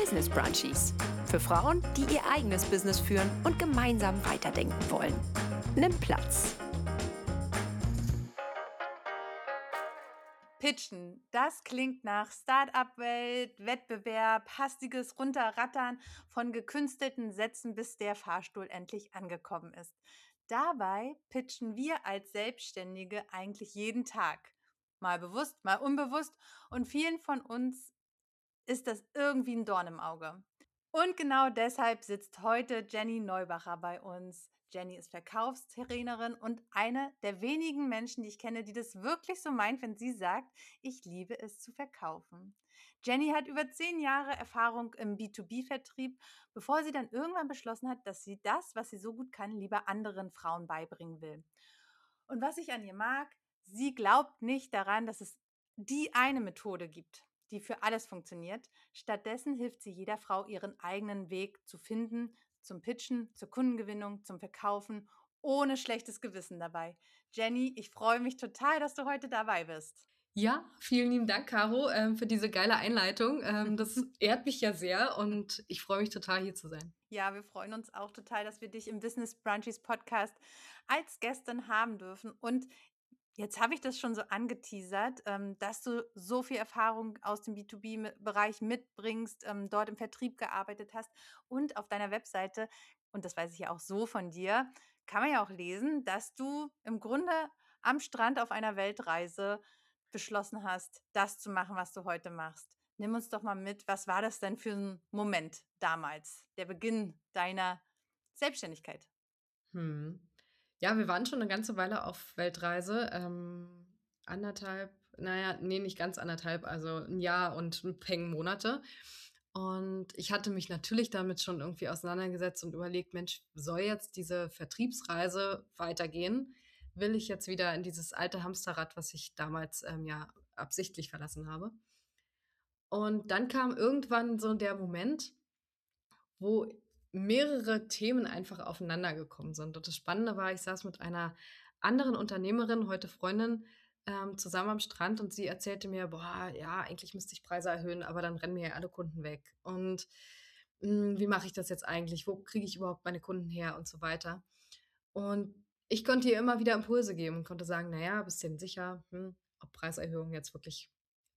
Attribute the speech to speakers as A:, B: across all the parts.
A: Business Brunchies. Für Frauen, die ihr eigenes Business führen und gemeinsam weiterdenken wollen. Nimm Platz.
B: Pitchen, das klingt nach Start-up-Welt, Wettbewerb, hastiges Runterrattern von gekünstelten Sätzen, bis der Fahrstuhl endlich angekommen ist. Dabei pitchen wir als Selbstständige eigentlich jeden Tag. Mal bewusst, mal unbewusst. Und vielen von uns ist das irgendwie ein Dorn im Auge. Und genau deshalb sitzt heute Jenny Neubacher bei uns. Jenny ist Verkaufstrainerin und eine der wenigen Menschen, die ich kenne, die das wirklich so meint, wenn sie sagt, ich liebe es zu verkaufen. Jenny hat über 10 Jahre Erfahrung im B2B-Vertrieb, bevor sie dann irgendwann beschlossen hat, dass sie das, was sie so gut kann, lieber anderen Frauen beibringen will. Und was ich an ihr mag, sie glaubt nicht daran, dass es die eine Methode gibt, die für alles funktioniert. Stattdessen hilft sie jeder Frau, ihren eigenen Weg zu finden, zum Pitchen, zur Kundengewinnung, zum Verkaufen, ohne schlechtes Gewissen dabei. Jenny, ich freue mich total, dass du heute dabei bist.
C: Ja, vielen lieben Dank, Caro, für diese geile Einleitung. Das ehrt mich ja sehr und ich freue mich total, hier zu sein.
B: Ja, wir freuen uns auch total, dass wir dich im Business Brunchies Podcast als Gästin haben dürfen. Und jetzt habe ich das schon so angeteasert, dass du so viel Erfahrung aus dem B2B-Bereich mitbringst, dort im Vertrieb gearbeitet hast und auf deiner Webseite, und das weiß ich ja auch so von dir, kann man ja auch lesen, dass du im Grunde am Strand auf einer Weltreise beschlossen hast, das zu machen, was du heute machst. Nimm uns doch mal mit, was war das denn für ein Moment damals, der Beginn deiner Selbstständigkeit?
C: Hm. Ja, wir waren schon eine ganze Weile auf Weltreise, 1,5, naja, nee, nicht ganz 1,5, also ein Jahr und 'n Peng Monate. Und ich hatte mich natürlich damit schon irgendwie auseinandergesetzt und überlegt: „Mensch, soll jetzt diese Vertriebsreise weitergehen? Will ich jetzt wieder in dieses alte Hamsterrad, was ich damals, ja absichtlich verlassen habe?“ Und dann kam irgendwann so der Moment, wo mehrere Themen einfach aufeinander gekommen sind. Und das Spannende war, ich saß mit einer anderen Unternehmerin, heute Freundin, zusammen am Strand und sie erzählte mir: „Boah, ja, eigentlich müsste ich Preise erhöhen, aber dann rennen mir ja alle Kunden weg. Und, wie mache ich das jetzt eigentlich? Wo kriege ich überhaupt meine Kunden her?“ und so weiter. Und ich konnte ihr immer wieder Impulse geben und konnte sagen: „Na ja, bist du denn sicher, ob Preiserhöhung jetzt wirklich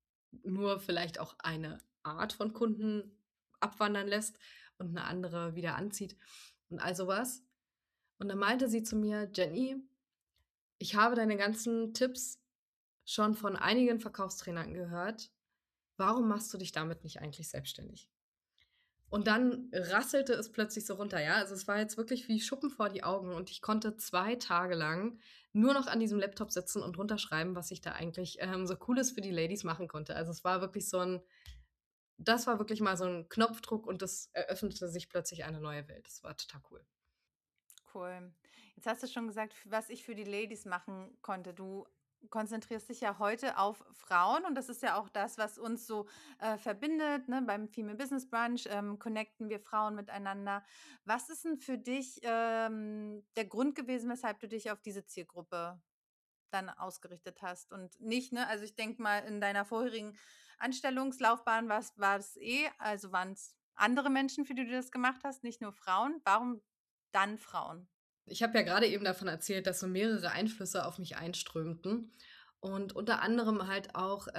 C: nur vielleicht auch eine Art von Kunden abwandern lässt und eine andere wieder anzieht und all sowas. Und dann meinte sie zu mir: „Jenny, ich habe deine ganzen Tipps schon von einigen Verkaufstrainern gehört. Warum machst du dich damit nicht eigentlich selbstständig?“ Und dann rasselte es plötzlich so runter, ja? Also, es war jetzt wirklich wie Schuppen vor die Augen und ich konnte 2 Tage lang nur noch an diesem Laptop sitzen und runterschreiben, was ich da eigentlich, so Cooles für die Ladies machen konnte. Also, es war wirklich so 'n das war wirklich mal so 'n Knopfdruck und es eröffnete sich plötzlich eine neue Welt. Das war total cool.
B: Cool. Jetzt hast du schon gesagt, was ich für die Ladies machen konnte. Du konzentrierst dich ja heute auf Frauen und das ist ja auch das, was uns so verbindet. Ne? Beim Female Business Brunch connecten wir Frauen miteinander. Was ist denn für dich der Grund gewesen, weshalb du dich auf diese Zielgruppe dann ausgerichtet hast und nicht, ne? Also ich denke mal, in deiner vorherigen Anstellungslaufbahn war es also waren es andere Menschen, für die du das gemacht hast, nicht nur Frauen. Warum dann Frauen?
C: Ich habe ja grade eben davon erzählt, dass so mehrere Einflüsse auf mich einströmten und unter anderem halt auch,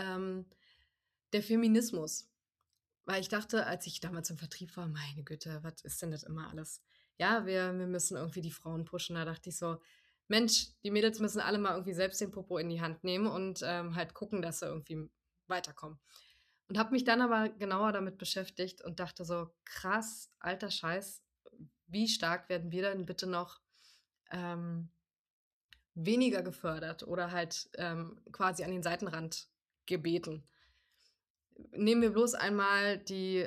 C: der Feminismus. Weil ich dachte, als ich damals im Vertrieb war: „Meine Güte, was ist denn das immer alles? Ja, wir müssen irgendwie die Frauen pushen.“ Da dachte ich so: „Mensch, die Mädels müssen alle mal irgendwie selbst den Popo in die Hand nehmen und, halt gucken, dass sie irgendwie weiterkommen.“ Und habe mich dann aber genauer damit beschäftigt und dachte so: „Krass, alter Scheiß, wie stark werden wir denn bitte noch, ähm, weniger gefördert oder halt, quasi an den Seitenrand gebeten?“ Nehmen wir bloß einmal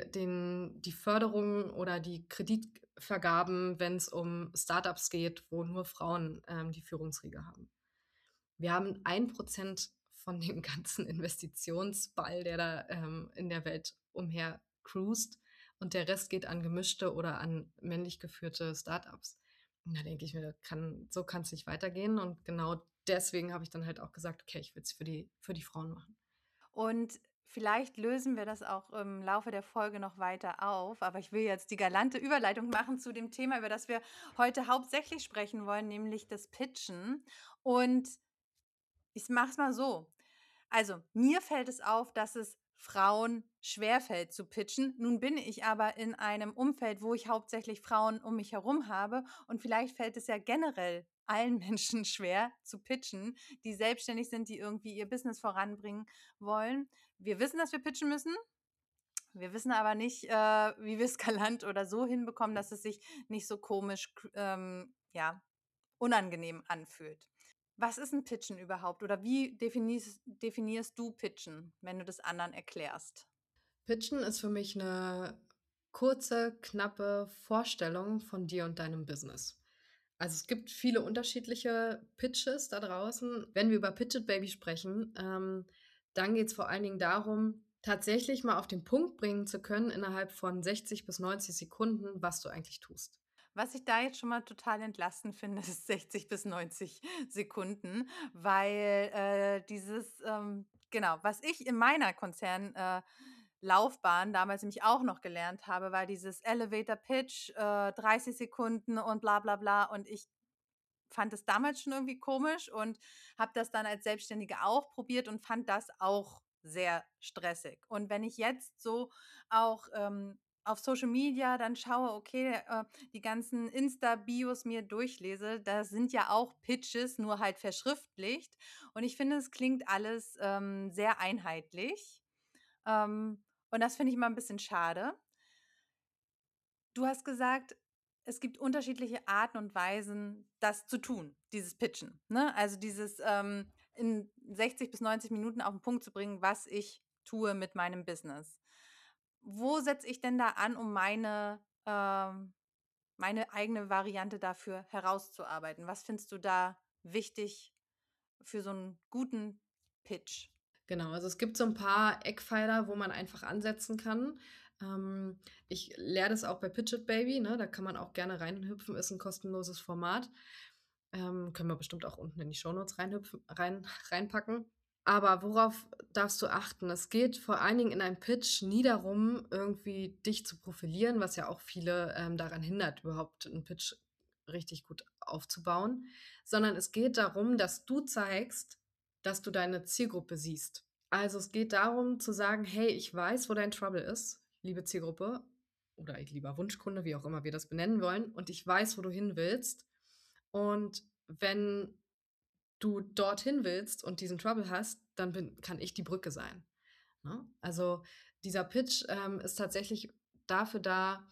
C: die Förderung oder die Kreditvergaben, wenn es um Startups geht, wo nur Frauen, die Führungsriege haben. Wir haben 1% von dem ganzen Investitionsball, der da, in der Welt umher cruist und der Rest geht an gemischte oder an männlich geführte Startups. Und da denke ich mir, so kann's nicht weitergehen und genau deswegen habe ich dann halt auch gesagt: „Okay, ich will es für die Frauen machen.“
B: Und Vielleicht lösen wir das auch im Laufe der Folge noch weiter auf, aber ich will jetzt die galante Überleitung machen zu dem Thema, über das wir heute hauptsächlich sprechen wollen, nämlich das Pitchen. Und ich mache es mal so. Also, mir fällt es auf, dass es Frauen schwerfällt zu pitchen. Nun bin ich aber in einem Umfeld, wo ich hauptsächlich Frauen um mich herum habe und vielleicht fällt es ja generell allen Menschen schwer zu pitchen, die selbstständig sind, die irgendwie ihr Business voranbringen wollen. Wir wissen, dass wir pitchen müssen. Wir wissen aber nicht, wie wir es galant oder so hinbekommen, dass es sich nicht so komisch, ja, unangenehm anfühlt. Was ist ein Pitchen überhaupt oder wie definierst du Pitchen, wenn du das anderen erklärst?
C: Pitchen ist für mich eine kurze, knappe Vorstellung von dir und deinem Business. Also es gibt viele unterschiedliche Pitches da draußen. Wenn wir über Pitch It Baby sprechen, dann geht es vor allen Dingen darum, tatsächlich mal auf den Punkt bringen zu können, innerhalb von 60 bis 90 Sekunden, was du eigentlich tust.
B: Was ich da jetzt schon mal total entlastend finde, ist 60 bis 90 Sekunden, weil, genau, was ich in meiner Laufbahn damals nämlich auch noch gelernt habe, war dieses Elevator Pitch, 30 Sekunden und bla bla bla und ich fand es damals schon irgendwie komisch und habe das dann als Selbstständige auch probiert und fand das auch sehr stressig. Und wenn ich jetzt so auch auf Social Media dann schaue, okay, die ganzen Insta-Bios mir durchlese, da sind ja auch Pitches, nur halt verschriftlicht. Und ich finde, es klingt alles sehr einheitlich. Und das finde ich immer ein bisschen schade. Du hast gesagt, es gibt unterschiedliche Arten und Weisen, das zu tun, dieses Pitchen, ne? Also, dieses, in 60 bis 90 Minuten auf 'n Punkt zu bringen, was ich tue mit meinem Business. Wo setze ich denn da an, um meine eigene Variante dafür herauszuarbeiten? Was findest du da wichtig für so einen guten Pitch?
C: Genau, also es gibt so ein paar Eckpfeiler, wo man einfach ansetzen kann. Ähm, Ich lehre das auch bei Pitch It Baby, ne? Da kann man auch gerne reinhüpfen, ist ein kostenloses Format. Können wir bestimmt auch unten in die Shownotes reinpacken. Aber worauf darfst du achten? Es geht vor allen Dingen in einem Pitch nie darum, irgendwie dich zu profilieren, was ja auch viele daran hindert, überhaupt einen Pitch richtig gut aufzubauen, sondern es geht darum, dass du zeigst, dass du deine Zielgruppe siehst. Also es geht darum zu sagen, hey, ich weiß, wo dein Trouble ist, liebe Zielgruppe oder lieber Wunschkunde, wie auch immer wir das benennen wollen, und ich weiß, wo du hin willst. Und wenn du dorthin willst und diesen Trouble hast, dann kann ich die Brücke sein. Ne? Also dieser Pitch ist tatsächlich dafür da,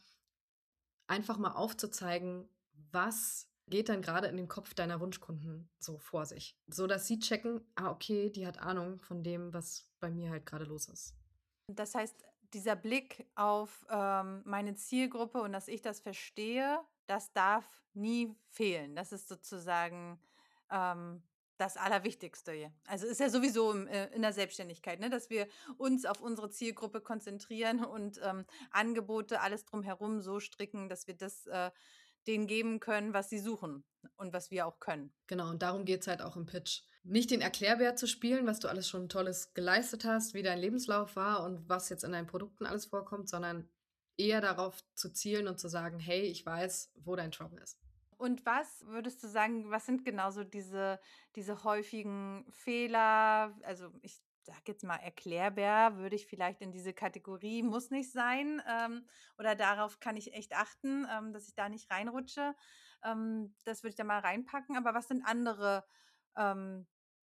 C: einfach mal aufzuzeigen, was geht dann gerade in dem Kopf deiner Wunschkunden so vor sich. So dass sie checken, okay, die hat Ahnung von dem, was bei mir halt gerade los ist.
B: Das heißt, dieser Blick auf, meine Zielgruppe und dass ich das verstehe, das darf nie fehlen. Das ist sozusagen, ähm, das Allerwichtigste, ja. Also, ist ja sowieso in der Selbstständigkeit, ne, dass wir uns auf unsere Zielgruppe konzentrieren und, Angebote, alles drumherum so stricken, dass wir das, denen geben können, was sie suchen und was wir auch können.
C: Genau, und darum geht es halt auch im Pitch. Nicht den Erklärbär zu spielen, was du alles schon Tolles geleistet hast, wie dein Lebenslauf war und was jetzt in deinen Produkten alles vorkommt, sondern eher darauf zu zielen und zu sagen, hey, ich weiß, wo dein Trouble ist.
B: Und was würdest du sagen, was sind genau so diese häufigen Fehler? Also, ich sage jetzt mal Erklärbär, würde ich vielleicht in diese Kategorie muss nicht sein, oder darauf kann ich echt achten, dass ich da nicht reinrutsche. Das würde ich da mal reinpacken. Aber was sind andere, ähm,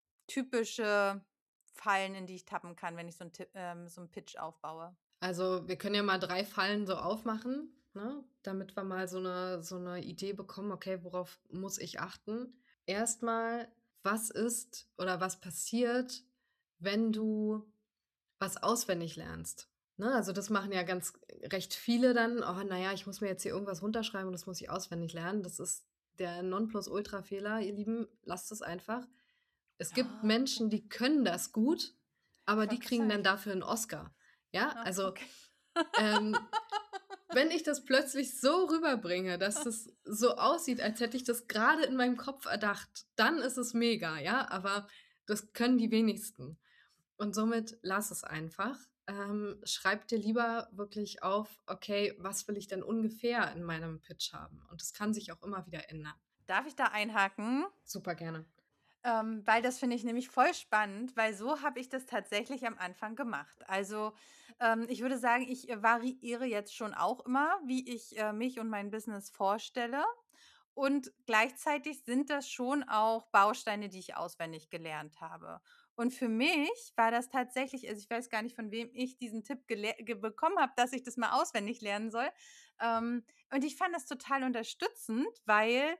B: typische Fallen, in die ich tappen kann, wenn ich so 'n Pitch aufbaue?
C: Also, wir können ja mal 3 Fallen so aufmachen, ne, damit wir mal so eine Idee bekommen, okay, worauf muss ich achten? Erstmal, was ist oder was passiert, wenn du was auswendig lernst? Ne, also, das machen ja recht viele dann: „Oh, na ja, ich muss mir jetzt hier irgendwas runterschreiben und das muss ich auswendig lernen.“ Das ist der Nonplusultra-Fehler, ihr Lieben, lasst es einfach. Es gibt
B: Ah, okay.
C: Menschen, die können das gut, aber
B: Ich
C: die
B: wollte grad
C: kriegen dann
B: sagen.
C: dafür einen Oscar. Ja,
B: Ah,
C: also,
B: okay.
C: ähm, wenn ich das plötzlich so rüberbringe, dass es so aussieht, als hätte ich das gerade in meinem Kopf erdacht, dann ist es mega, ja, aber das können die wenigsten. Und somit lass es einfach. Schreib dir lieber wirklich auf, okay, was will ich denn ungefähr in meinem Pitch haben? Und das kann sich auch immer wieder ändern.
B: Darf ich da einhaken?
C: Super gerne.
B: Weil das finde ich nämlich voll spannend, weil so habe ich das tatsächlich am Anfang gemacht. Also, ich würde sagen, ich variiere jetzt schon auch immer, wie ich mich und mein Business vorstelle. Und gleichzeitig sind das schon auch Bausteine, die ich auswendig gelernt habe. Und für mich war das tatsächlich, also ich weiß gar nicht, von wem ich diesen Tipp bekommen habe, dass ich das mal auswendig lernen soll. Und ich fand das total unterstützend, weil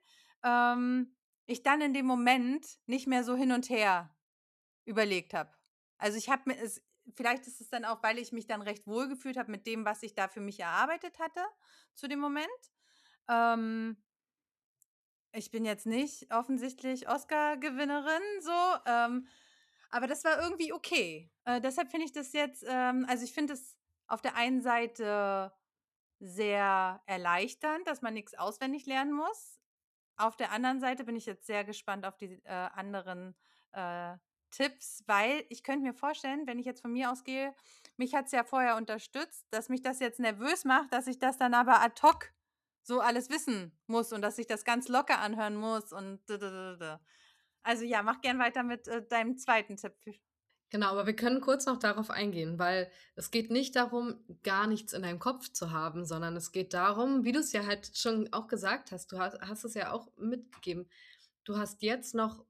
B: ich dann in dem Moment nicht mehr so hin und her überlegt habe. Also, ich habe mir es vielleicht ist es dann auch, weil ich mich dann recht wohl gefühlt habe mit dem, was ich da für mich erarbeitet hatte zu dem Moment. Ähm, Ich bin jetzt nicht offensichtlich Oscar-Gewinnerin so, aber das war irgendwie okay. Deshalb finde ich das jetzt also, ich finde es auf der einen Seite sehr erleichternd, dass man nichts auswendig lernen muss. Auf der anderen Seite bin ich jetzt sehr gespannt auf die, anderen, äh, Tipps, weil ich könnte mir vorstellen, wenn ich jetzt von mir ausgehe, mich hat es ja vorher unterstützt, dass mich das jetzt nervös macht, dass ich das dann aber ad hoc so alles wissen muss und dass ich das ganz locker anhören muss und d d d d. Also ja, mach gern weiter mit, deinem zweiten Tipp.
C: Genau, aber wir können kurz noch darauf eingehen, weil es geht nicht darum, gar nichts in deinem Kopf zu haben, sondern es geht darum, wie du es ja halt schon auch gesagt hast, du hast es ja auch mitgegeben. Du hast jetzt noch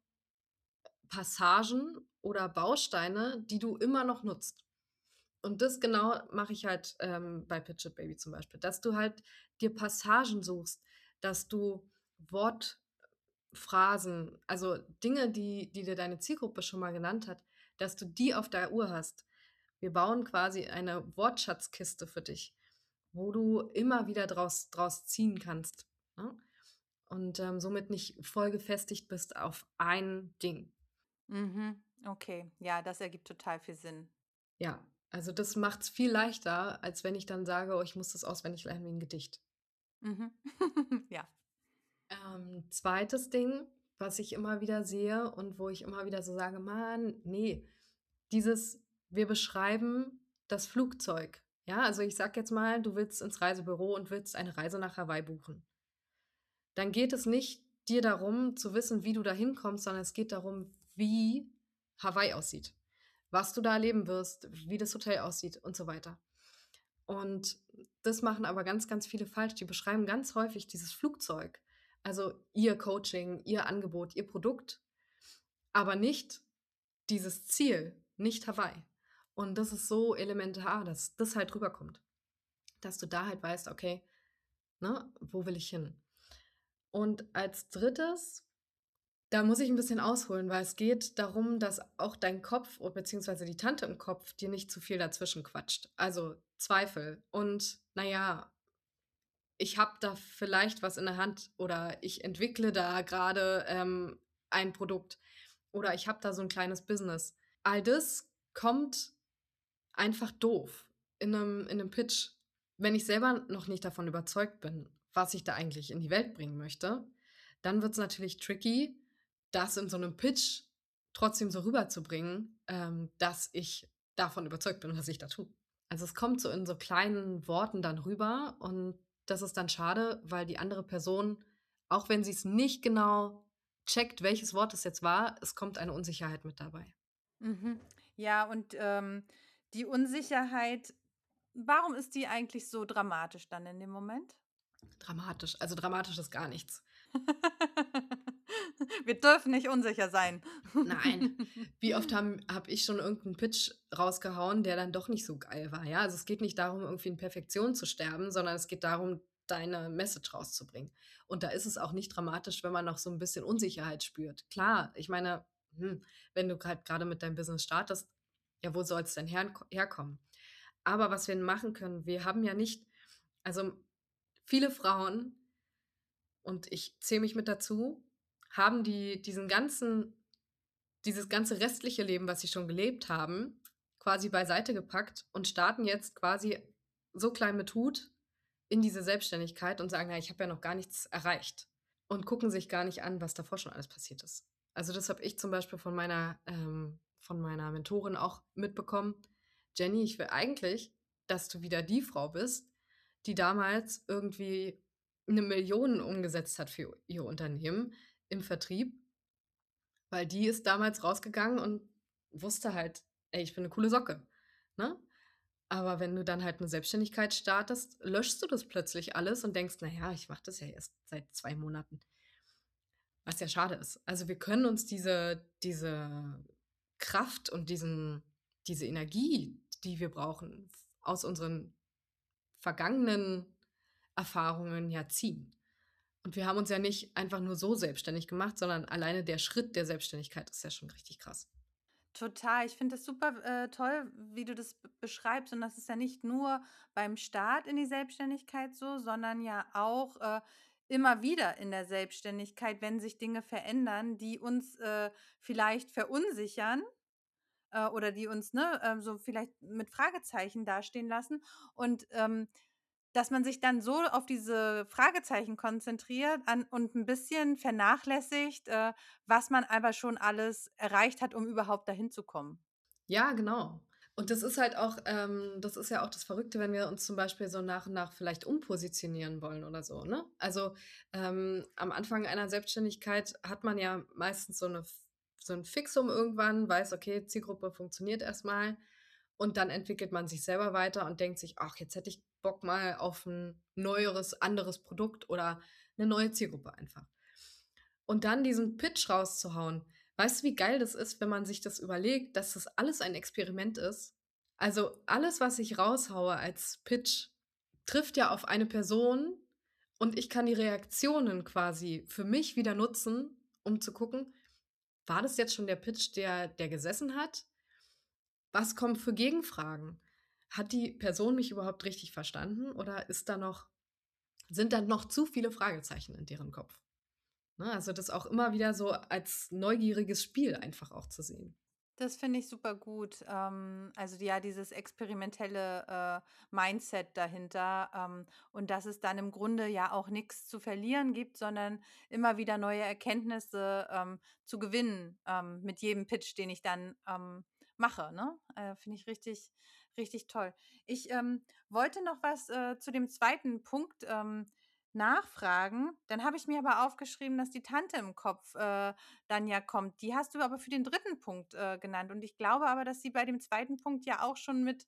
C: Passagen oder Bausteine, die du immer noch nutzt. Und das genau mache ich halt bei Pitch It Baby zum Beispiel, dass du halt dir Passagen suchst, dass du Wortphrasen, also Dinge, die dir deine Zielgruppe schon mal genannt hat, dass du die auf der Uhr hast. Wir bauen quasi eine Wortschatzkiste für dich, wo du immer wieder draus ziehen kannst. Ne? Und somit nicht voll gefestigt bist auf ein Ding.
B: Mhm, okay. Ja, das ergibt total viel Sinn.
C: Ja, also das macht es viel leichter, als wenn ich dann sage: „Oh, ich muss das auswendig lernen wie ein Gedicht.“
B: Mhm. Ja.
C: 2. Ding, was ich immer wieder sehe und wo ich immer wieder so sage: „Mann, nee, dieses wir beschreiben das Flugzeug.“ Ja, also ich sage jetzt mal, du willst ins Reisebüro und willst eine Reise nach Hawaii buchen. Dann geht es nicht dir darum, zu wissen, wie du da hinkommst, sondern es geht darum, wie Hawaii aussieht, was du da erleben wirst, wie das Hotel aussieht und so weiter. Und das machen aber ganz, ganz viele falsch. Die beschreiben ganz häufig dieses Flugzeug, also ihr Coaching, ihr Angebot, ihr Produkt, aber nicht dieses Ziel, nicht Hawaii. Und das ist so elementar, dass das halt rüberkommt, dass du da halt weißt, okay, ne, wo will ich hin? Und als drittes, da muss ich ein bisschen ausholen, weil es geht darum, dass auch dein Kopf o beziehungsweise die Tante im Kopf dir nicht zu viel dazwischen quatscht. Also, Zweifel und, na ja, ich habe da vielleicht was in der Hand oder ich entwickle da gerade ein Produkt oder ich habe da so ein kleines Business. All das kommt einfach doof in 'nem Pitch. Wenn ich selber noch nicht davon überzeugt bin, was ich da eigentlich in die Welt bringen möchte, dann wird es natürlich tricky, das in so einem Pitch trotzdem so rüberzubringen, dass ich davon überzeugt bin, was ich da tue. Also, es kommt so in so kleinen Worten dann rüber und das ist dann schade, weil die andere Person, auch wenn sie es nicht genau checkt, welches Wort es jetzt war, es kommt eine Unsicherheit mit dabei.
B: Mhm. Ja, und, die Unsicherheit, warum ist die eigentlich so dramatisch dann in dem Moment?
C: Dramatisch, also dramatisch ist gar nichts.
B: Wir dürfen nicht unsicher sein.
C: Nein. Wie oft habe ich schon irgendeinen Pitch rausgehauen, der dann doch nicht so geil war, ja? Also, es geht nicht darum, irgendwie in Perfektion zu sterben, sondern es geht darum, deine Message rauszubringen. Und da ist es auch nicht dramatisch, wenn man noch so ein bisschen Unsicherheit spürt. Klar, ich meine, wenn du halt grade mit deinem Business startest, ja, wo soll es denn herkommen? Aber was wir machen können, wir haben ja nicht, also, viele Frauen, und ich zähle mich mit dazu, haben dieses ganze restliche Leben, was sie schon gelebt haben, quasi beiseite gepackt und starten jetzt quasi so klein mit Hut in diese Selbstständigkeit und sagen: „Ja, ich habe ja noch gar nichts erreicht“, und gucken sich gar nicht an, was davor schon alles passiert ist. Also, das habe ich zum Beispiel von meiner von meiner Mentorin auch mitbekommen: „Jenny, ich will eigentlich, dass du wieder die Frau bist, die damals irgendwie 1 Million umgesetzt hat für ihr Unternehmen im Vertrieb, weil die ist damals rausgegangen und wusste halt: ‚Ey, ich bin eine coole Socke‘, ne? Aber wenn du dann halt eine Selbstständigkeit startest, löschst du das plötzlich alles und denkst: „Na ja, ich mache das ja erst seit 2 Monaten“, was ja schade ist. Also, wir können uns diese Kraft und diese Energie, die wir brauchen, aus unseren vergangenen Erfahrungen ja ziehen. Und wir haben uns ja nicht einfach nur so selbstständig gemacht, sondern alleine der Schritt der Selbstständigkeit ist ja schon richtig krass.
B: Total. Ich finde das super, toll, wie du das beschreibst. Und das ist ja nicht nur beim Start in die Selbstständigkeit so, sondern ja auch immer wieder in der Selbstständigkeit, wenn sich Dinge verändern, die uns vielleicht verunsichern oder die uns ne, so vielleicht mit Fragezeichen dastehen lassen. Und dass man sich dann so auf diese Fragezeichen konzentriert und ein bisschen vernachlässigt, was man aber schon alles erreicht hat, um überhaupt dahin zu kommen.
C: Ja, genau. Und das ist halt auch das ist ja auch das Verrückte, wenn wir uns zum Beispiel so nach und nach vielleicht umpositionieren wollen oder so, ne? Also, am Anfang einer Selbstständigkeit hat man ja meistens so ein Fixum irgendwann, weiß, okay, Zielgruppe funktioniert erstmal und dann entwickelt man sich selber weiter und denkt sich: „Ach, jetzt hätte ich Bock mal auf ein neueres, anderes Produkt oder eine neue Zielgruppe einfach.“ Und dann diesen Pitch rauszuhauen. Weißt du, wie geil das ist, wenn man sich das überlegt, dass das alles ein Experiment ist? Also, alles, was ich raushaue als Pitch, trifft ja auf eine Person und ich kann die Reaktionen quasi für mich wieder nutzen, um zu gucken: „War das jetzt schon der Pitch, der gesessen hat? Was kommen für Gegenfragen? Hat die Person mich überhaupt richtig verstanden oder sind da noch zu viele Fragezeichen in deren Kopf?“ Ne, also das auch immer wieder so als neugieriges Spiel einfach auch zu sehen.
B: Das finde ich super gut. Also ja, dieses experimentelle Mindset dahinter und dass es dann im Grunde ja auch nichts zu verlieren gibt, sondern immer wieder neue Erkenntnisse zu gewinnen mit jedem Pitch, den ich dann mache. Ne? Finde ich richtig, richtig toll. Ich wollte noch was zu dem zweiten Punkt nachfragen. Dann habe ich mir aber aufgeschrieben, dass die Tante im Kopf dann ja kommt. Die hast du aber für den dritten Punkt genannt. Und ich glaube aber, dass sie bei dem zweiten Punkt ja auch schon mit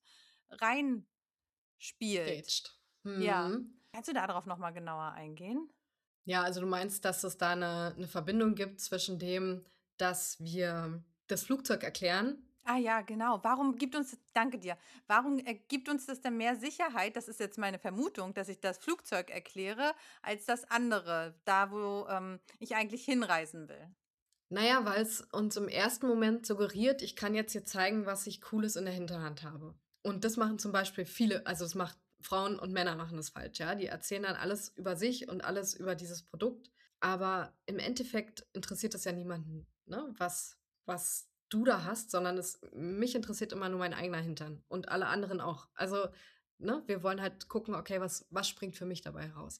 B: reinspielt.
C: Grätscht.
B: Ja.
C: Mhm.
B: Kannst du darauf noch mal genauer eingehen?
C: Ja, also du meinst, dass es da eine Verbindung gibt zwischen dem, dass wir das Flugzeug erklären.
B: Ah ja, genau. Warum gibt uns danke dir. Warum gibt uns das denn mehr Sicherheit? Das ist jetzt meine Vermutung, dass ich das Flugzeug erkläre, als das andere, da wo ich eigentlich hinreisen will.
C: Na ja, weil's uns im ersten Moment suggeriert, ich kann jetzt hier zeigen, was ich Cooles in der Hinterhand habe. Und das machen zum Beispiel viele, also es macht Frauen und Männer machen das falsch, ja. Die erzählen dann alles über sich und alles über dieses Produkt, aber im Endeffekt interessiert das ja niemanden, ne, was du da hast, sondern mich interessiert immer nur mein eigener Hintern und alle anderen auch. Also, ne, wir wollen halt gucken, okay, was springt für mich dabei raus?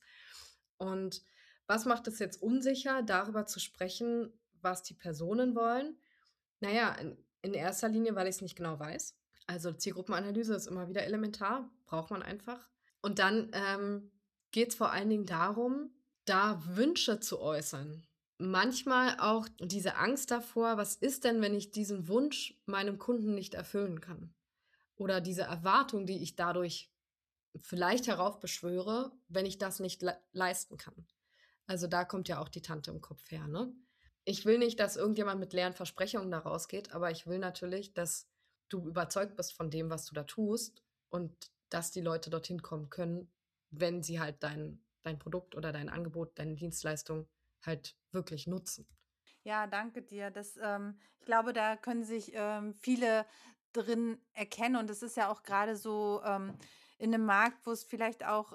C: Und was macht es jetzt unsicher, darüber zu sprechen, was die Personen wollen? Na ja, in erster Linie, weil ich es nicht genau weiß. Also, Zielgruppenanalyse ist immer wieder elementar, braucht man einfach. Und dann, geht es vor allen Dingen darum, da Wünsche zu äußern. Manchmal auch diese Angst davor: „Was ist denn, wenn ich diesen Wunsch meinem Kunden nicht erfüllen kann?“ Oder diese Erwartung, die ich dadurch vielleicht heraufbeschwöre, wenn ich das nicht leisten kann. Also, da kommt ja auch die Tante im Kopf her, ne? Ich will nicht, dass irgendjemand mit leeren Versprechungen da rausgeht, aber ich will natürlich, dass du überzeugt bist von dem, was du da tust und dass die Leute dorthin kommen können, wenn sie halt dein Produkt oder dein Angebot, deine Dienstleistung halt wirklich nutzen.
B: Ja, danke dir. Ich glaube, da können sich viele drin erkennen. Und es ist ja auch gerade so in einem Markt, wo es vielleicht auch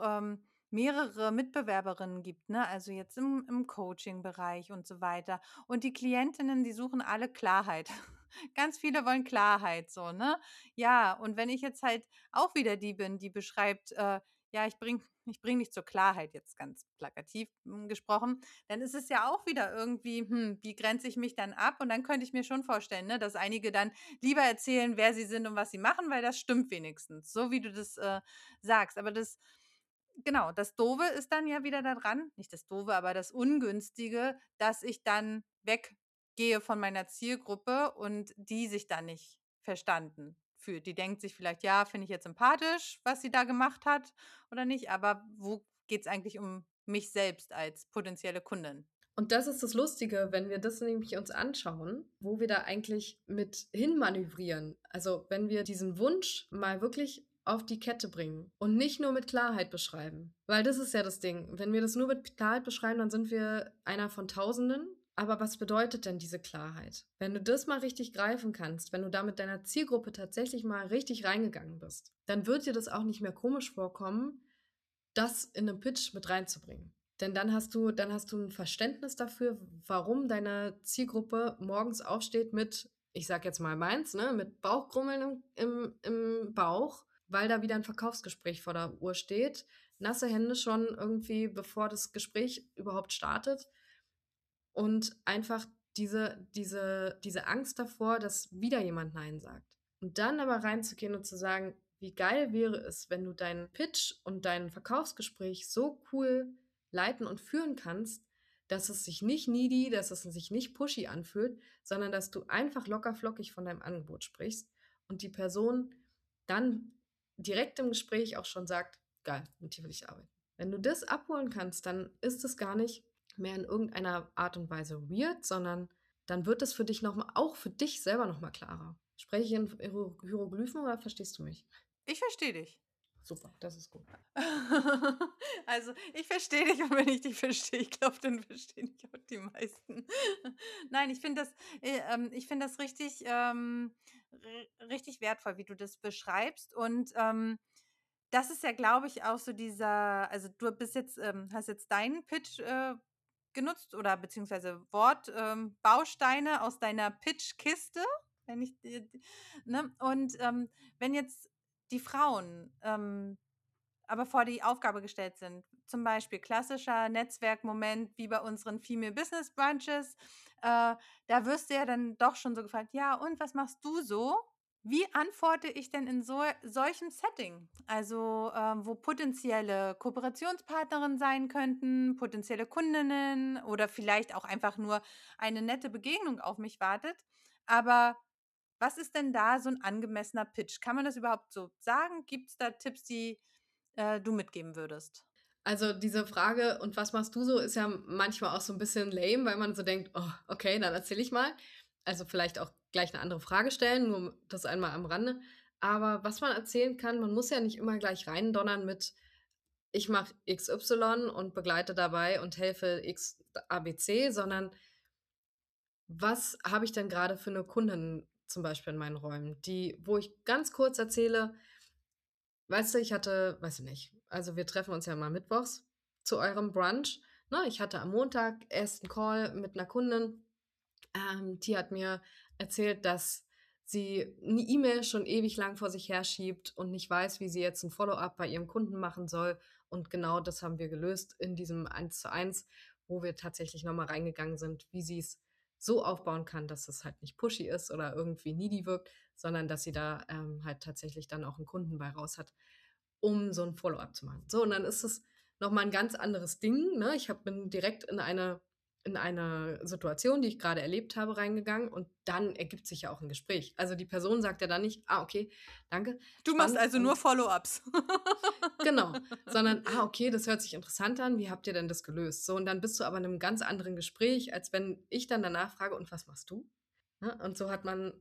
B: mehrere Mitbewerberinnen gibt, ne? Also jetzt im Coaching-Bereich und so weiter. Und die Klientinnen, die suchen alle Klarheit. Ganz viele wollen Klarheit, so, ne? Ja, und wenn ich jetzt halt auch wieder die bin, die beschreibt, ja, ich bring dich zur Klarheit, jetzt ganz plakativ gesprochen, dann ist es ja auch wieder irgendwie, wie grenze ich mich dann ab? Und dann könnte ich mir schon vorstellen, ne, dass einige dann lieber erzählen, wer sie sind und was sie machen, weil das stimmt wenigstens, so wie du das sagst. Aber genau, das Doofe ist dann ja wieder daran, nicht das Doofe, aber das Ungünstige, dass ich dann weggehe von meiner Zielgruppe und die sich dann nicht verstanden fühlt. Die denkt sich vielleicht, ja, finde ich jetzt sympathisch, was sie da gemacht hat oder nicht, aber wo geht es eigentlich um mich selbst als potenzielle Kundin?
C: Und das ist das Lustige, wenn wir das nämlich uns anschauen, wo wir da eigentlich mit hinmanövrieren. Also wenn wir diesen Wunsch mal wirklich auf die Kette bringen und nicht nur mit Klarheit beschreiben. Weil das ist ja das Ding. Wenn wir das nur mit Klarheit beschreiben, dann sind wir einer von Tausenden. Aber was bedeutet denn diese Klarheit? Wenn du das mal richtig greifen kannst, wenn du da mit deiner Zielgruppe tatsächlich mal richtig reingegangen bist, dann wird dir das auch nicht mehr komisch vorkommen, das in einem Pitch mit reinzubringen. Denn dann hast du ein Verständnis dafür, warum deine Zielgruppe morgens aufsteht mit, ich sag jetzt mal meins, ne, mit Bauchkrummeln im Bauch, weil da wieder ein Verkaufsgespräch vor der Uhr steht. Nasse Hände schon irgendwie, bevor das Gespräch überhaupt startet. Und einfach diese Angst davor, dass wieder jemand Nein sagt. Und dann aber reinzugehen und zu sagen, wie geil wäre es, wenn du deinen Pitch und dein Verkaufsgespräch so cool leiten und führen kannst, dass es sich nicht needy, dass es sich nicht pushy anfühlt, sondern dass du einfach locker flockig von deinem Angebot sprichst und die Person dann direkt im Gespräch auch schon sagt, geil, mit dir will ich arbeiten. Wenn du das abholen kannst, dann ist es gar nicht mehr in irgendeiner Art und Weise weird, sondern dann wird es für dich nochmal, auch für dich selber nochmal klarer. Spreche ich in Hieroglyphen oder verstehst du mich?
B: Ich verstehe dich.
C: Super, das ist gut.
B: Also, ich verstehe dich und wenn ich dich verstehe, ich glaube, dann verstehen dich auch die meisten. Nein, ich finde das richtig, richtig wertvoll, wie du das beschreibst. Und das ist ja, glaube ich, auch so also du hast jetzt deinen Pitch genutzt oder beziehungsweise Bausteine aus deiner Pitchkiste, wenn ich, ne? Und wenn jetzt die Frauen aber vor die Aufgabe gestellt sind. Zum Beispiel klassischer Netzwerkmoment wie bei unseren Female Business Brunches. Da wirst du ja dann doch schon so gefragt, ja, und was machst du so? Wie antworte ich denn in solchem Setting? Also, wo potenzielle Kooperationspartnerinnen sein könnten, potenzielle Kundinnen oder vielleicht auch einfach nur eine nette Begegnung auf mich wartet. Aber was ist denn da so ein angemessener Pitch? Kann man das überhaupt so sagen? Gibt es da Tipps, die du mitgeben würdest?
C: Also diese Frage, und was machst du so, ist ja manchmal auch so ein bisschen lame, weil man so denkt, oh, okay, dann erzähle ich mal. Also vielleicht auch gleich eine andere Frage stellen, nur das einmal am Rande. Aber was man erzählen kann, man muss ja nicht immer gleich reindonnern mit, ich mache XY und begleite dabei und helfe X ABC, sondern was habe ich denn gerade für eine Kundin zum Beispiel in meinen Räumen, wo ich ganz kurz erzähle, weißt du, weiß ich nicht, also wir treffen uns ja mal mittwochs zu eurem Brunch. Ne? Ich hatte am Montag erst einen Call mit einer Kundin, die hat mir erzählt, dass sie eine E-Mail schon ewig lang vor sich herschiebt und nicht weiß, wie sie jetzt ein Follow-up bei ihrem Kunden machen soll. Und genau das haben wir gelöst in diesem 1:1, wo wir tatsächlich nochmal reingegangen sind, wie sie es so aufbauen kann, dass es halt nicht pushy ist oder irgendwie needy wirkt, sondern dass sie da halt tatsächlich dann auch einen Kunden bei raus hat, um so ein Follow-up zu machen. So, und dann ist es nochmal ein ganz anderes Ding. Ne? Bin direkt in eine Situation, die ich gerade erlebt habe, reingegangen und dann ergibt sich ja auch ein Gespräch. Also die Person sagt ja dann nicht, okay, danke,
B: Du machst
C: spannend
B: also nur Follow-ups.
C: genau, sondern, okay, das hört sich interessant an, wie habt ihr denn das gelöst? So, und dann bist du aber in einem ganz anderen Gespräch, als wenn ich dann danach frage, und was machst du? Ne? Und so hat man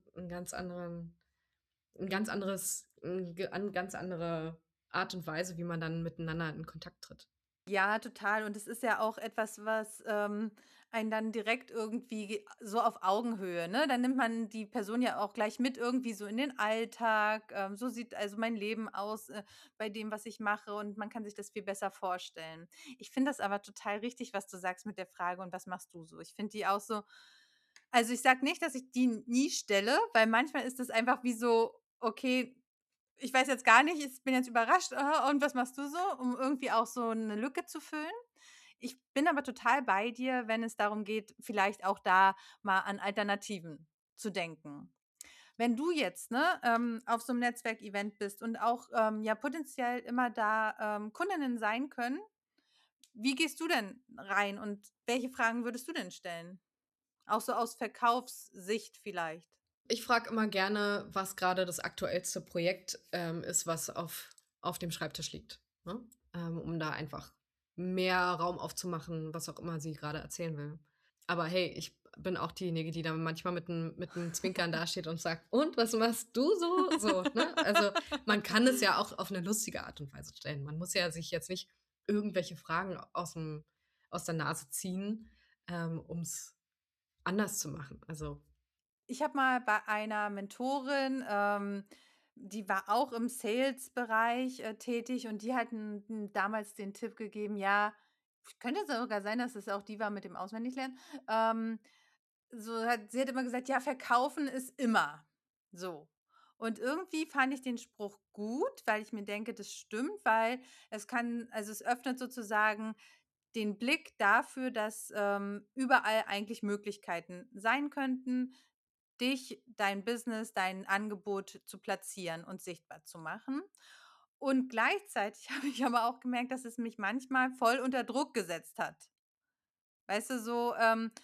C: eine ganz andere Art und Weise, wie man dann miteinander in Kontakt tritt.
B: Ja, total. Und es ist ja auch etwas, was einen dann direkt irgendwie so auf Augenhöhe, ne? Dann nimmt man die Person ja auch gleich mit irgendwie so in den Alltag. So sieht also mein Leben aus bei dem, was ich mache. Und man kann sich das viel besser vorstellen. Ich finde das aber total richtig, was du sagst mit der Frage, und was machst du so? Ich finde die auch so. Also ich sage nicht, dass ich die nie stelle, weil manchmal ist es einfach wie so, okay, ich weiß jetzt gar nicht, ich bin jetzt überrascht. Und was machst du so, um irgendwie auch so eine Lücke zu füllen? Ich bin aber total bei dir, wenn es darum geht, vielleicht auch da mal an Alternativen zu denken. Wenn du jetzt, ne, auf so einem Netzwerkevent bist und auch, ja, potenziell immer da, Kundinnen sein können, wie gehst du denn rein und welche Fragen würdest du denn stellen? Auch so aus Verkaufssicht vielleicht?
C: Ich frage immer gerne, was gerade das aktuellste Projekt, ist, was auf dem Schreibtisch liegt, ne? Um da einfach mehr Raum aufzumachen, was auch immer sie gerade erzählen will. Aber hey, ich bin auch diejenige, die dann manchmal mit 'nem Zwinkern dasteht und sagt: „Und, was machst du so?“ So, ne? Also, man kann es ja auch auf eine lustige Art und Weise stellen. Man muss ja sich jetzt nicht irgendwelche Fragen aus der Nase ziehen, um es anders zu machen. Also,
B: Ich habe mal bei einer Mentorin, die war auch im Sales-Bereich, tätig und die hat damals den Tipp gegeben, ja, könnte sogar sein, dass es auch die war mit dem Auswendiglernen. Sie hat immer gesagt: „Ja, verkaufen ist immer.“ So. Und irgendwie fand ich den Spruch gut, weil ich mir denke, das stimmt, weil es öffnet sozusagen den Blick dafür, dass, überall eigentlich Möglichkeiten sein könnten, dein Business, dein Angebot zu platzieren und sichtbar zu machen. Und gleichzeitig habe ich aber auch gemerkt, dass es mich manchmal voll unter Druck gesetzt hat. Weißt du, so,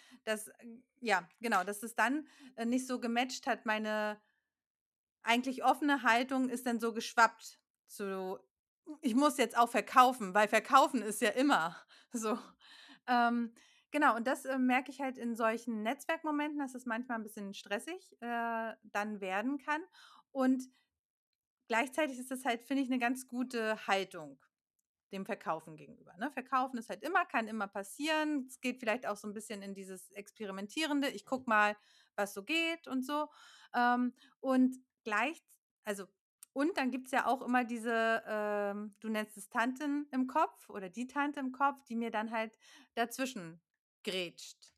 B: ja, genau, dass es dann, nicht so gematcht hat. Meine eigentlich offene Haltung ist dann so geschwappt zu: „Ich muss jetzt auch verkaufen, weil verkaufen ist ja immer“, so. Ähm, genau, und das, merke ich halt in solchen Netzwerkmomenten, dass es manchmal ein bisschen stressig, dann werden kann. Und gleichzeitig ist es halt, finde ich, eine ganz gute Haltung dem Verkaufen gegenüber, ne? Verkaufen ist halt immer kann immer passieren. Es geht vielleicht auch so ein bisschen in dieses Experimentierende. Ich gucke mal, was so geht und so. Und gleich also, und dann gibt's ja auch immer diese, du nennst es Tanten im Kopf oder die Tante im Kopf, die mir dann halt dazwischen grätscht.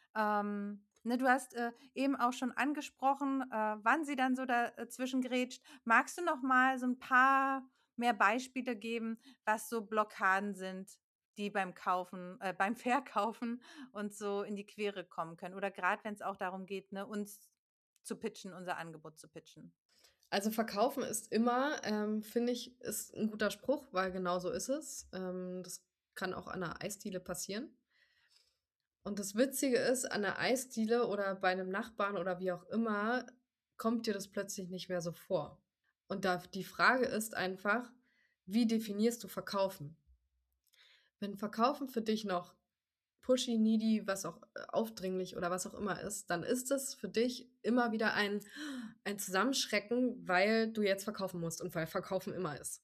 B: Ne, du hast, eben auch schon angesprochen, wann sie dann so dazwischen grätscht. Magst du noch mal so ein paar mehr Beispiele geben, was so Blockaden sind, die beim Verkaufen uns so in die Quere kommen können? Oder gerade wenn es auch darum geht, ne, uns zu pitchen, unser Angebot zu pitchen.
C: verkaufen ist immer, finde ich, ist ein guter Spruch, weil genau so ist es. Das kann auch an 'ner Eisdiele passieren. Und das Witzige ist, an der Eisdiele oder bei einem Nachbarn oder wie auch immer, kommt dir das plötzlich nicht mehr so vor. Und da die Frage ist einfach: Wie definierst du Verkaufen? Wenn Verkaufen für dich noch pushy, needy, was auch aufdringlich oder was auch immer ist, dann ist es für dich immer wieder ein Zusammenschrecken, weil du jetzt verkaufen musst und weil Verkaufen immer ist.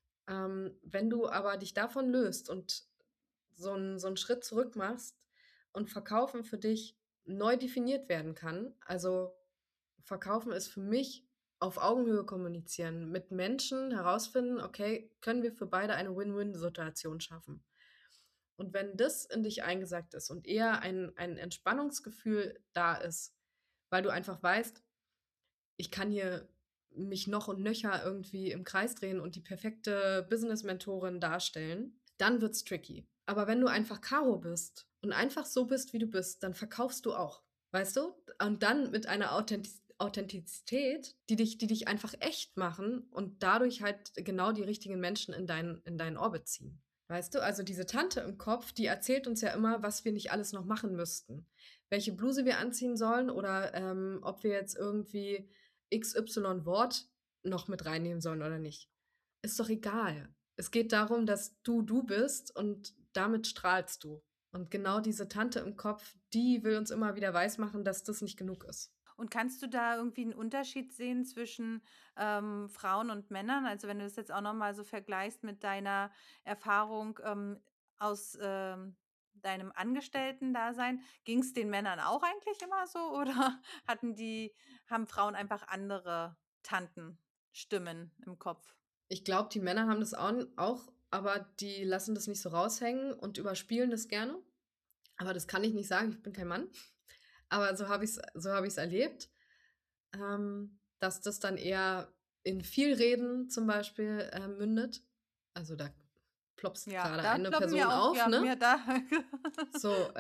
C: Wenn du aber dich davon löst und so 'n Schritt zurück machst und Verkaufen für dich neu definiert werden kann. Also, Verkaufen ist für mich auf Augenhöhe kommunizieren, mit Menschen herausfinden: „Okay, können wir für beide eine Win-Win-Situation schaffen?“ Und wenn das in dich eingesackt ist und eher ein Entspannungsgefühl da ist, weil du einfach weißt: „Ich kann hier mich noch und nöcher irgendwie im Kreis drehen und die perfekte Business-Mentorin darstellen“, dann wird's tricky. Aber wenn du einfach Caro bist und einfach so bist, wie du bist, dann verkaufst du auch, weißt du? Und dann mit einer Authentizität, die dich einfach echt machen und dadurch halt genau die richtigen Menschen in deinen Orbit ziehen. Weißt du? Also, diese Tante im Kopf, die erzählt uns ja immer, was wir nicht alles noch machen müssten. Welche Bluse wir anziehen sollen oder, ob wir jetzt irgendwie XY Wort noch mit reinnehmen sollen oder nicht. Ist doch egal. Es geht darum, dass du bist und damit strahlst du. Und genau diese Tante im Kopf, die will uns immer wieder weismachen, dass das nicht genug ist.
B: Und kannst du da irgendwie einen Unterschied sehen zwischen, Frauen und Männern? Also, wenn du das jetzt auch noch mal so vergleichst mit deiner Erfahrung, aus, deinem Angestellten-Dasein. Ging's den Männern auch eigentlich immer so oder haben Frauen einfach andere Tantenstimmen im Kopf?
C: Ich glaube, die Männer haben das auch, aber die lassen das nicht so raushängen und überspielen das gerne. Aber das kann ich nicht sagen, ich bin kein Mann. Aber so habe ich's erlebt, dass das dann eher in viel Reden zum Beispiel, mündet. Also, da plopst
B: Ja,
C: gerade
B: da
C: eine
B: ploppen
C: Person
B: mir auch,
C: auf,
B: ja,
C: ne?
B: mir da.
C: So,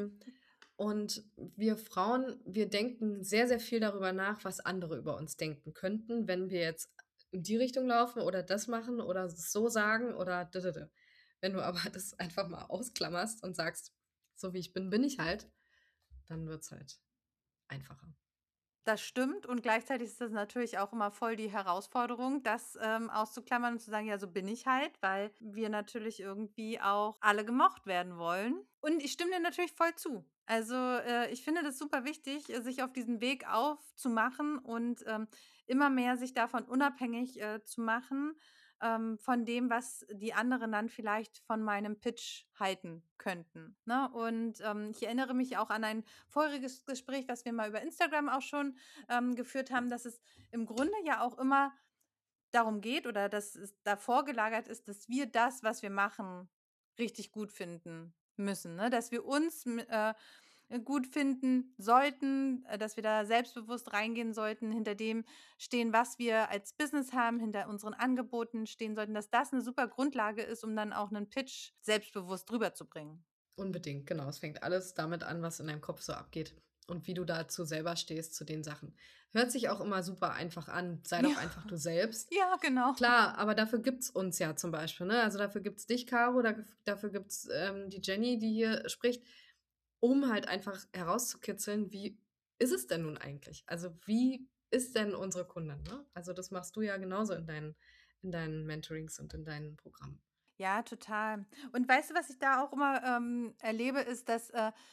C: und wir Frauen, wir denken sehr, sehr viel darüber nach, was andere über uns denken könnten, wenn wir jetzt in die Richtung laufen oder das machen oder es so sagen oder d d d. Wenn du aber das einfach mal ausklammerst und sagst: „So wie ich bin, bin ich halt“, dann wird's halt einfacher.
B: Das stimmt und gleichzeitig ist das natürlich auch immer voll die Herausforderung, das, auszuklammern und zu sagen: „Ja, so bin ich halt“, weil wir natürlich irgendwie auch alle gemocht werden wollen. Und ich stimme dir natürlich voll zu. Also, ich finde das super wichtig, sich auf diesen Weg aufzumachen und, immer mehr sich davon unabhängig, zu machen, von dem, was die anderen dann vielleicht von meinem Pitch halten könnten, ne? Und, ich erinnere mich auch an ein voriges Gespräch, was wir mal über Instagram auch schon geführt haben, dass es im Grunde ja auch immer darum geht oder dass es davor gelagert ist, dass wir das, was wir machen, richtig gut finden müssen, ne? Dass wir uns gut finden sollten, dass wir da selbstbewusst reingehen sollten, hinter dem stehen, was wir als Business haben, hinter unseren Angeboten stehen sollten, dass das eine super Grundlage ist, um dann auch einen Pitch selbstbewusst rüberzubringen.
C: Unbedingt, genau. Es fängt alles damit an, was in deinem Kopf so abgeht und wie du dazu selber stehst zu den Sachen. Hört sich auch immer super einfach an. Sei doch
B: Ja,
C: einfach du selbst.
B: ja, genau.
C: Klar, aber dafür gibt's uns ja zum Beispiel, ne? Also, dafür gibt's dich, Caro, dafür gibt's, die Jenny, die hier spricht, um halt einfach herauszukitzeln, wie ist es denn nun eigentlich? Also, wie ist denn unsere Kundin, ne? Also, das machst du ja genauso in deinen Mentorings und in deinen Programmen.
B: Ja, total. Und weißt du, was ich da auch immer, erlebe, ist, dass,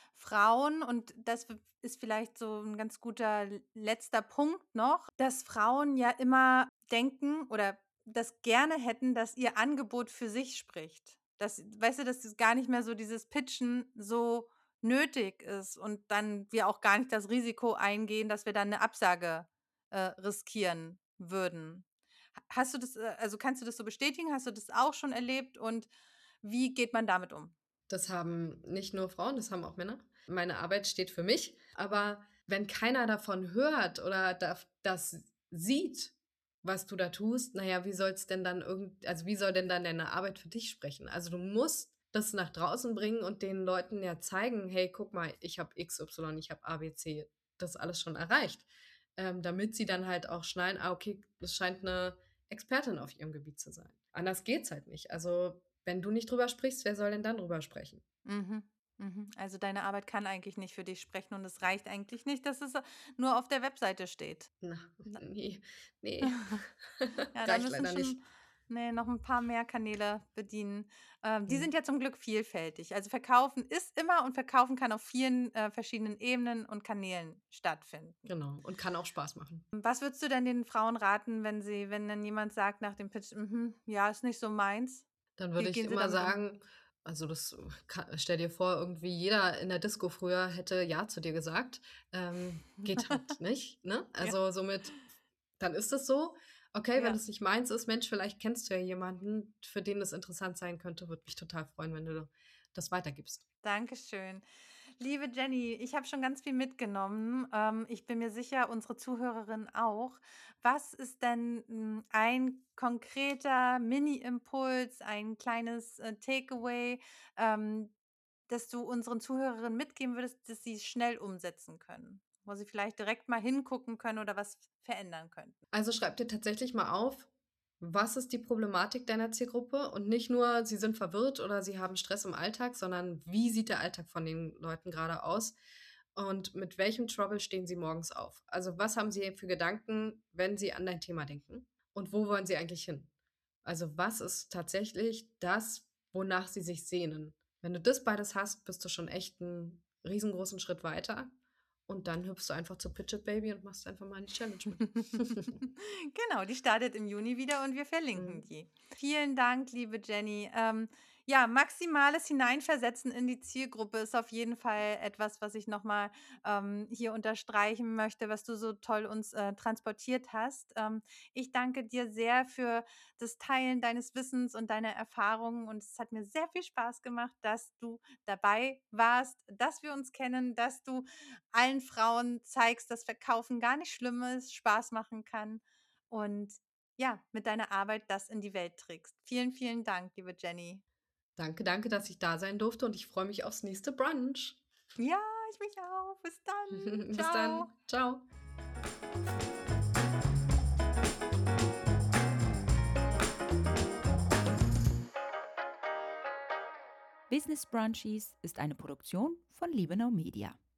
B: Frauen und das ist vielleicht so ein ganz guter letzter Punkt noch, dass Frauen ja immer denken oder das gerne hätten, dass ihr Angebot für sich spricht. Dass weißt du, dass das gar nicht mehr so dieses Pitchen so nötig ist und dann wir auch gar nicht das Risiko eingehen, dass wir dann eine Absage, riskieren würden. Hast du das also, kannst du das so bestätigen? Hast du das auch schon erlebt und wie geht man damit um?
C: Das haben nicht nur Frauen, das haben auch Männer. Meine Arbeit steht für mich, aber wenn keiner davon hört oder das sieht, was du da tust, na ja, wie soll's denn dann also, wie soll denn dann deine Arbeit für dich sprechen? Also, du musst das nach draußen bringen und den Leuten ja zeigen: „Hey, guck mal, ich habe XY, ich habe ABC, das alles schon erreicht.“ damit sie dann halt auch schnallen: „Ah, okay, das scheint eine Expertin auf ihrem Gebiet zu sein.“ Anders geht's halt nicht. Also, wenn du nicht drüber sprichst, wer soll denn dann drüber sprechen?
B: Mhm, mhm. Also, deine Arbeit kann eigentlich nicht für dich sprechen und es reicht eigentlich nicht, dass es nur auf der Webseite steht.
C: Na,
B: Na
C: ne, ne,
B: ja, da
C: reicht
B: müssen
C: leider nicht.
B: schon ne, noch ein paar mehr Kanäle bedienen. Die
C: Mhm,
B: sind ja zum Glück vielfältig. Also, Verkaufen ist immer und Verkaufen kann auf vielen, verschiedenen Ebenen und Kanälen stattfinden.
C: genau und kann auch Spaß machen.
B: Was würdest du denn den Frauen raten, wenn dann jemand sagt nach dem Pitch: „Mhm, ja, ist nicht so meins?“
C: Dann
B: Wie
C: würde ich
B: gehen Sie
C: immer
B: damit um?
C: sagen also, das ka stell dir vor, irgendwie jeder in der Disco früher hätte „ja“ zu dir gesagt. Geht halt nicht, ne?
B: Ja.
C: Also, somit dann ist es so. Okay, wenn
B: Ja,
C: es nicht meins ist, Mensch, vielleicht kennst du ja jemanden, für den das interessant sein könnte. Würde mich total freuen, wenn du das weitergibst.
B: danke schön. Liebe Jenny, ich habe schon ganz viel mitgenommen. Ich bin mir sicher, unsere Zuhörerin auch. Was ist denn ein konkreter Mini-Impuls, ein kleines Takeaway, ähm, das du unseren Zuhörerinnen mitgeben würdest, dass sie schnell umsetzen können? Wo sie vielleicht direkt mal hingucken können oder was verändern könnten?
C: Also schreib dir tatsächlich mal auf, was ist die Problematik deiner Zielgruppe und nicht nur, sie sind verwirrt oder sie haben Stress im Alltag, sondern wie sieht der Alltag von den Leuten gerade aus und mit welchem Trouble stehen sie morgens auf? Also was haben sie für Gedanken, wenn sie an dein Thema denken und wo wollen sie eigentlich hin? Also was ist tatsächlich das, wonach sie sich sehnen? Wenn du das beides hast, bist du schon echt einen riesengroßen Schritt weiter und dann hüpfst du einfach zu Pitch It Baby und machst einfach mal eine Challenge mit.
B: Genau, die startet im Juni wieder und wir verlinken
C: Mhm.
B: die. Vielen Dank, liebe Jenny. Ja, maximales Hineinversetzen in die Zielgruppe ist auf jeden Fall etwas, was ich nochmal hier unterstreichen möchte, was du so toll uns transportiert hast. Ich danke dir sehr für das Teilen deines Wissens und deiner Erfahrungen und es hat mir sehr viel Spaß gemacht, dass du dabei warst, dass wir uns kennen, dass du allen Frauen zeigst, dass Verkaufen gar nicht schlimm ist, Spaß machen kann. Und mit deiner Arbeit das in die Welt trägst. Vielen, vielen Dank, liebe Jenny.
C: Danke, danke, dass ich da sein durfte und ich freue mich aufs nächste Brunch.
B: Ja, ich mich auch. Bis dann.
C: Bis
B: Ciao.
C: dann. Ciao.
D: Business Brunchies ist eine Produktion von Liebenau Media.